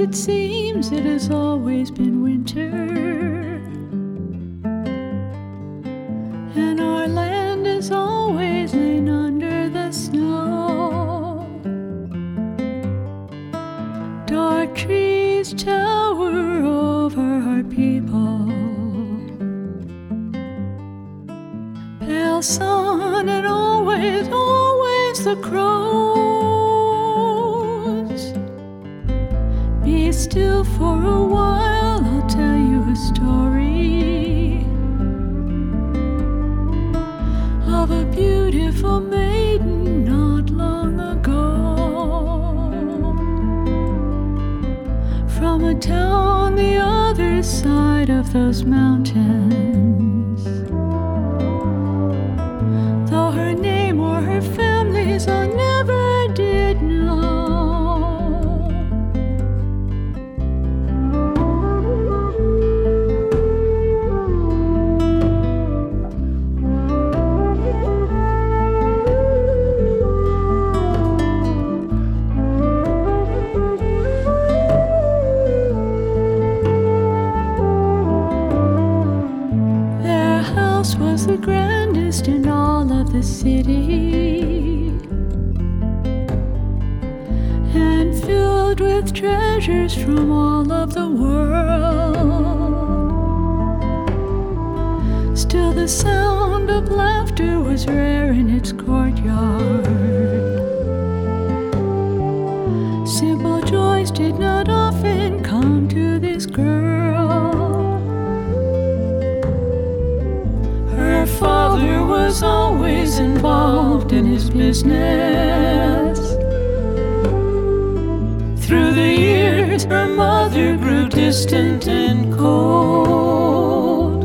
it seems it has always been winter, and our land is always lain under the snow. Dark trees tower over our people, pale sun, and always, always the crows. Be still for a while, I'll tell you a story of a beautiful maiden not long ago, from a town the other side of those mountains. Though her name or her family's I never did know. Was the grandest in all of the city, and filled with treasures from all of the world. Still the sound of laughter was rare in its courtyard. Simple joys did not often come to this girl. Her father was always involved in his business. Through the years, her mother grew distant and cold.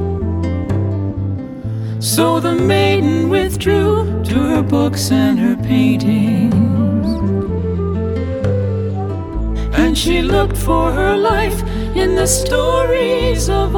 So the maiden withdrew to her books and her paintings, and she looked for her life in the stories of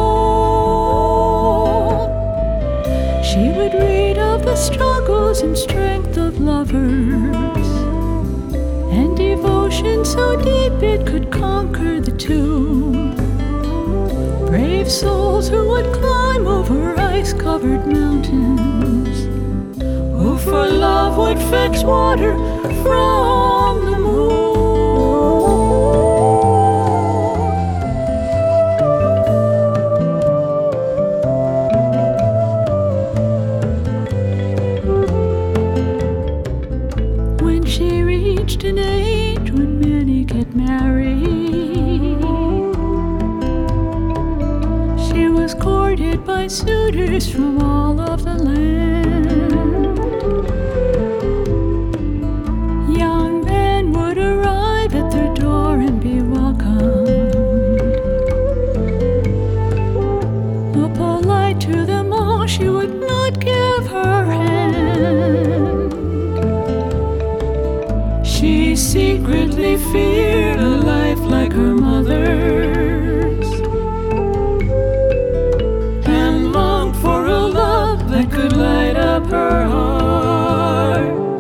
old. She would read of the struggles and strength of lovers, and devotion so deep it could conquer the tomb. Brave souls who would climb over ice-covered mountains, who for love would fetch water from the moon. An age when many get married, she was courted by suitors from all of the land. Young men would arrive at their door and be welcomed, but polite to them all, she would not give her hand. She secretly feared a life like her mother's, and longed for a love that could light up her heart.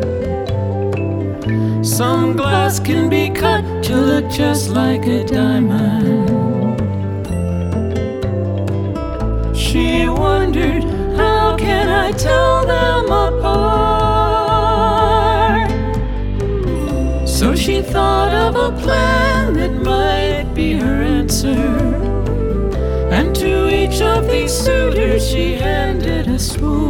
Some glass can be cut to look just like a diamond. She wondered, how can I tell them apart? So she thought of a plan that might be her answer, and to each of these suitors she handed a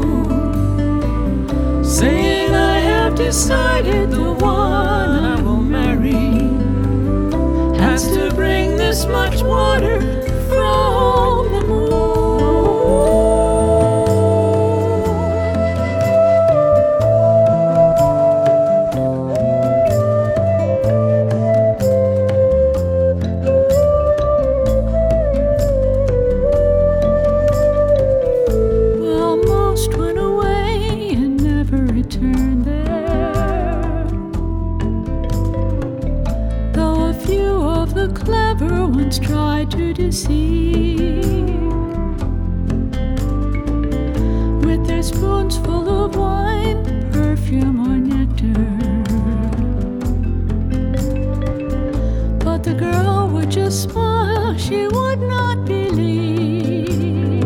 spoon, saying, I have decided the one I will marry has to bring this much water from the moon. Clever ones tried to deceive with their spoons full of wine, perfume, or nectar. But the a smile she would not believe.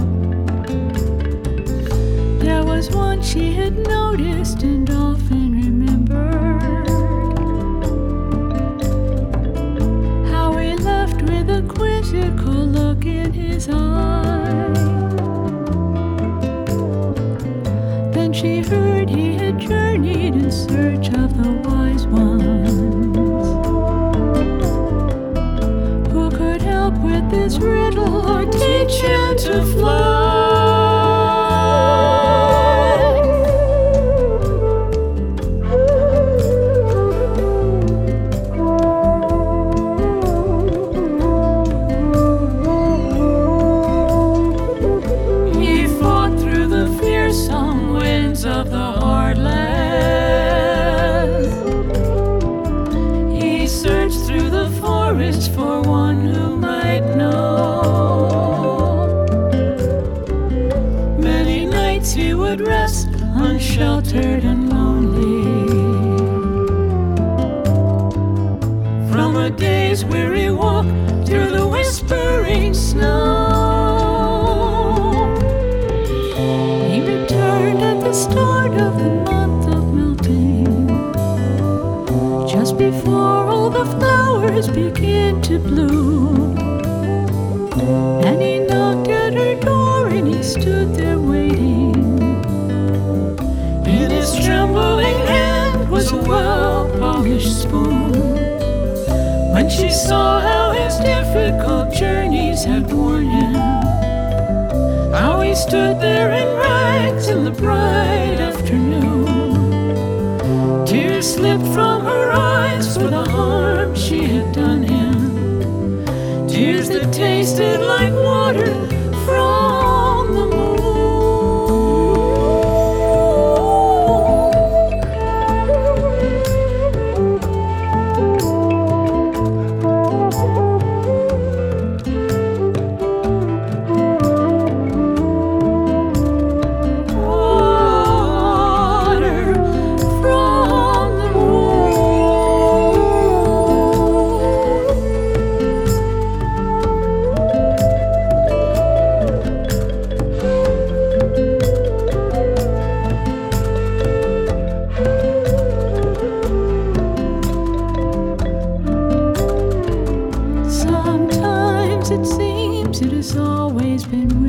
There was one she had noticed and often remembered, how he left with a quizzical look in his eye. Then she heard he had journeyed in search of the wise ones, who could help with this riddle or teach him to fly. He fought through the fearsome winds of the hard land. He searched through the forest for one who might know. Many nights he would rest unsheltered and lonely from a day's weary walk through the whispering snow. He returned at the start of the month of melting, just before all the flowers begin to bloom. And he knocked at her door and he stood there waiting. In his trembling hand was a well-polished spoon. When she saw how his difficult journeys had worn him, how he stood there in rags in the bright afternoon, tears slipped from her eyes for the harm she had done him, tears that tasted like water from the moon. Sometimes it seems it has always been